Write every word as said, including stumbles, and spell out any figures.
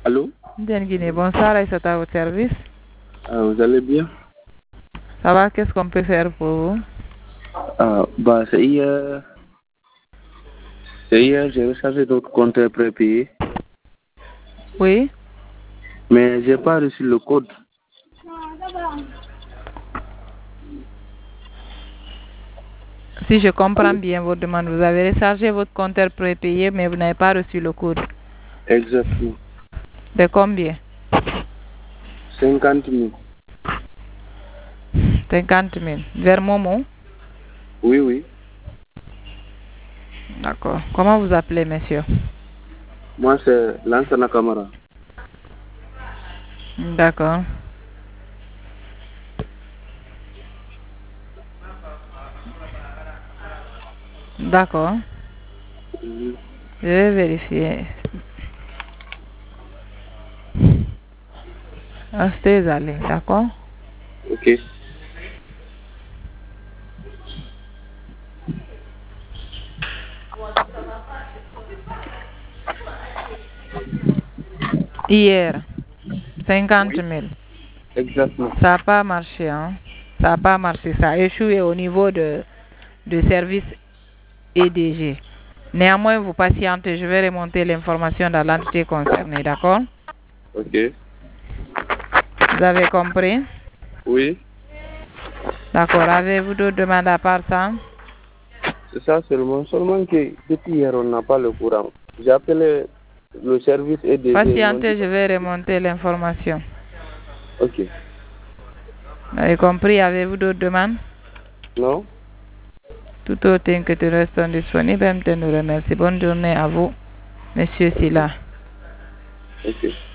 Allô? Guinée, bonsoir, c'est à votre service. Ah, vous allez bien? Ça va, qu'est-ce qu'on peut faire pour vous? Ah, bah, c'est hier. C'est hier, j'ai rechargé d'autres comptes prépayés. Oui. Mais j'ai pas reçu le code. Si je comprends bien votre demande, vous avez rechargé votre compteur prépayé, mais vous n'avez pas reçu le code. Exactement. De combien? cinquante mille. cinquante mille. Vers Momo? Oui, oui. D'accord. Comment vous appelez, monsieur? Moi, c'est Lansana Camara. D'accord. D'accord. Mhm. Je vais vérifier. Restez allé, d'accord? Ok. Hier, cinquante Oui. mille. Exactement. Ça n'a pas marché, hein? Ça n'a pas marché. Ça a échoué au niveau de, de service E D G. Néanmoins, vous patientez. Je vais remonter l'information dans l'entité concernée, d'accord? Ok. Vous avez compris? Oui. D'accord. Avez-vous d'autres demandes à part ça? C'est ça seulement. Seulement que depuis hier, on n'a pas le courant. J'ai appelé le service E D G. Patientez, je vais remonter l'information. Ok. Vous avez compris? Avez-vous d'autres demandes? Non? Tout autre que tu restes disponible, je te remercie. Bonne journée à vous, monsieur Silla. Ok.